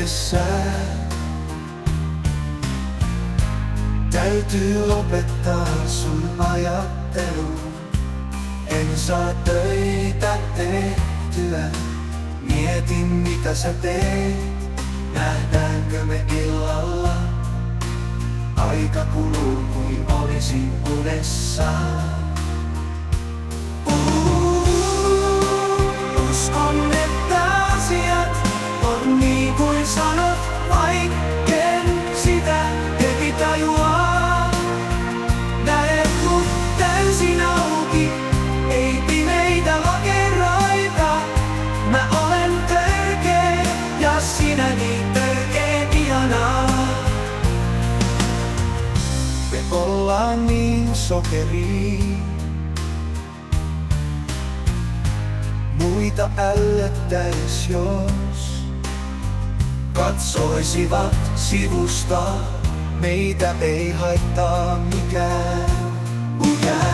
itsessään. Täytyy lopettaa sun ajattelu. En saa töitä tehtyä. Mietin mitä sä teet. Nähdäänkö me illalla? Aika kuluu kuin olisin unessa. Uskon että asiat on niin kuin sanot, vaikken sitä heti tajuaa. Näet mut täysin auki, ei pimeitä lakeroita. Mä olen törkeä ja sinä niin törkeen ihanaa. Me ollaan niin sokeria. Muita ällöttäis jos katsoisivat sivusta. Meitä ei haittaa mikään.